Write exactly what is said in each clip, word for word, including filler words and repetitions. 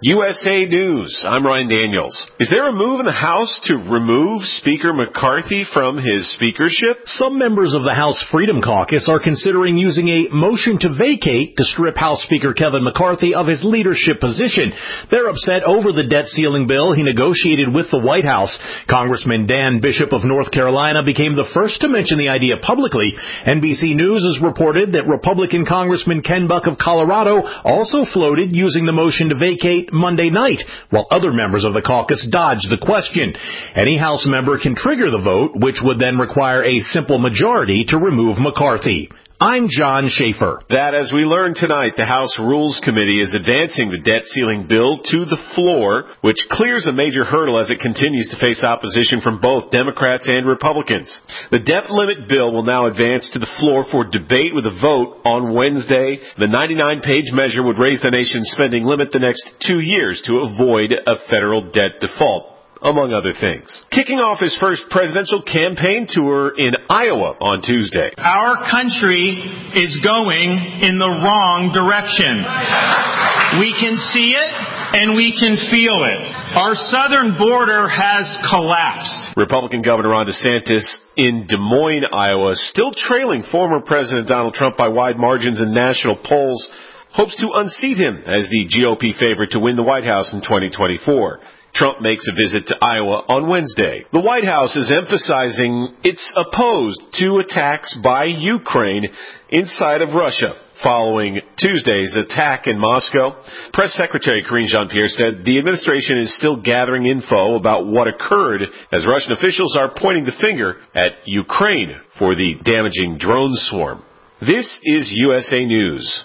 U S A News. I'm Ryan Daniels. Is there a move in the House to remove Speaker McCarthy from his speakership? Some members of the House Freedom Caucus are considering using a motion to vacate to strip House Speaker Kevin McCarthy of his leadership position. They're upset over the debt ceiling bill he negotiated with the White House. Congressman Dan Bishop of North Carolina became the first to mention the idea publicly. N B C News has reported that Republican Congressman Ken Buck of Colorado also floated using the motion to vacate Monday night, while other members of the caucus dodged the question. Any House member can trigger the vote, which would then require a simple majority to remove McCarthy. I'm John Schaefer. That, as we learned tonight, the House Rules Committee is advancing the debt ceiling bill to the floor, which clears a major hurdle as it continues to face opposition from both Democrats and Republicans. The debt limit bill will now advance to the floor for debate with a vote on Wednesday. The ninety-nine page measure would raise the nation's spending limit the next two years to avoid a federal debt default, among other things. Kicking off his first presidential campaign tour in Iowa on Tuesday. Our country is going in the wrong direction. We can see it and we can feel it. Our southern border has collapsed. Republican Governor Ron DeSantis in Des Moines, Iowa, still trailing former President Donald Trump by wide margins in national polls, hopes to unseat him as the G O P favorite to win the White House in twenty twenty-four. Trump makes a visit to Iowa on Wednesday. The White House is emphasizing it's opposed to attacks by Ukraine inside of Russia following Tuesday's attack in Moscow. Press Secretary Karine Jean-Pierre said the administration is still gathering info about what occurred as Russian officials are pointing the finger at Ukraine for the damaging drone swarm. This is U S A News.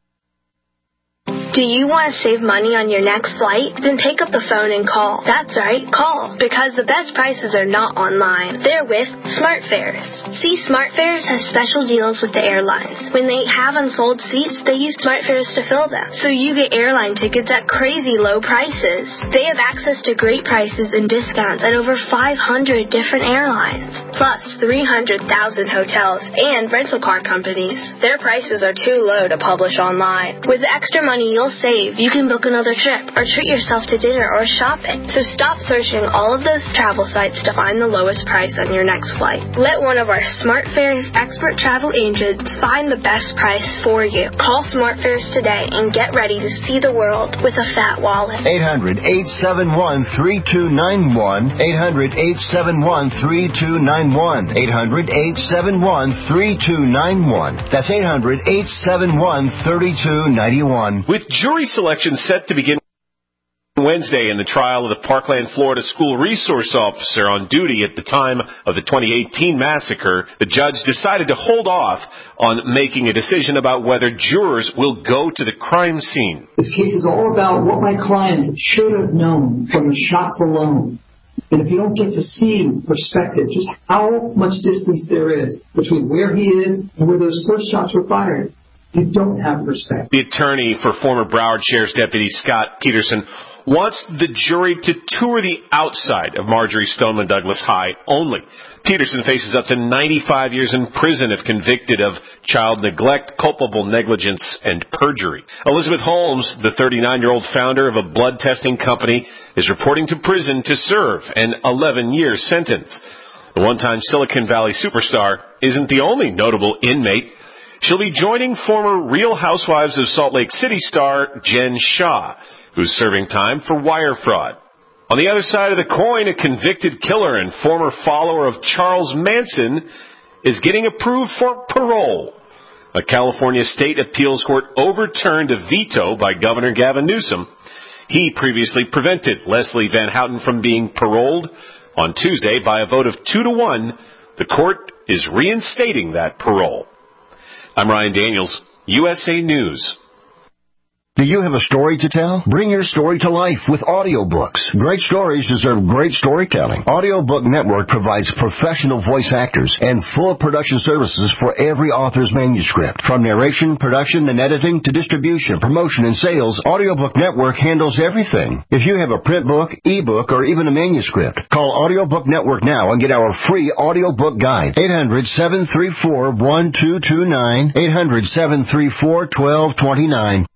Do you want to save money on your next flight? Then pick up the phone and call. That's right, call. Because the best prices are not online. They're with SmartFares. See, SmartFares has special deals with the airlines. When they have unsold seats, they use SmartFares to fill them. So you get airline tickets at crazy low prices. They have access to great prices and discounts at over five hundred different airlines. Plus three hundred thousand hotels and rental car companies. Their prices are too low to publish online. With the extra money you'll save, you can book another trip or treat yourself to dinner or shopping. So stop searching all of those travel sites to find the lowest price on your next flight. Let one of our SmartFares expert travel agents find the best price for you. Call SmartFares today and get ready to see the world with a fat wallet. eight hundred, eight seven one, three two nine one. eight hundred, eight seven one, three two nine one. eight hundred, eight seven one, three two nine one. That's eight hundred, eight seven one, three two nine one. With jury selection set to begin Wednesday in the trial of the Parkland, Florida school resource officer on duty at the time of the twenty eighteen massacre, the judge decided to hold off on making a decision about whether jurors will go to the crime scene. This case is all about what my client should have known from the shots alone. And if you don't get to see perspective, just how much distance there is between where he is and where those first shots were fired, you don't have respect. The attorney for former Broward Sheriff's Deputy Scott Peterson wants the jury to tour the outside of Marjory Stoneman Douglas High only. Peterson faces up to ninety-five years in prison if convicted of child neglect, culpable negligence, and perjury. Elizabeth Holmes, the thirty-nine-year-old founder of a blood testing company, is reporting to prison to serve an eleven-year sentence. The one-time Silicon Valley superstar isn't the only notable inmate. She'll be joining former Real Housewives of Salt Lake City star Jen Shah, who's serving time for wire fraud. On the other side of the coin, a convicted killer and former follower of Charles Manson is getting approved for parole. A California state appeals court overturned a veto by Governor Gavin Newsom. He previously prevented Leslie Van Houten from being paroled. On Tuesday, by a vote of two to one, the court is reinstating that parole. I'm Ryan Daniels, U S A News. Do you have a story to tell? Bring your story to life with audiobooks. Great stories deserve great storytelling. Audiobook Network provides professional voice actors and full production services for every author's manuscript. From narration, production, and editing to distribution, promotion, and sales, Audiobook Network handles everything. If you have a print book, ebook, or even a manuscript, call Audiobook Network now and get our free audiobook guide. eight hundred, seven three four, one two two nine. eight hundred, seven three four, one two two nine.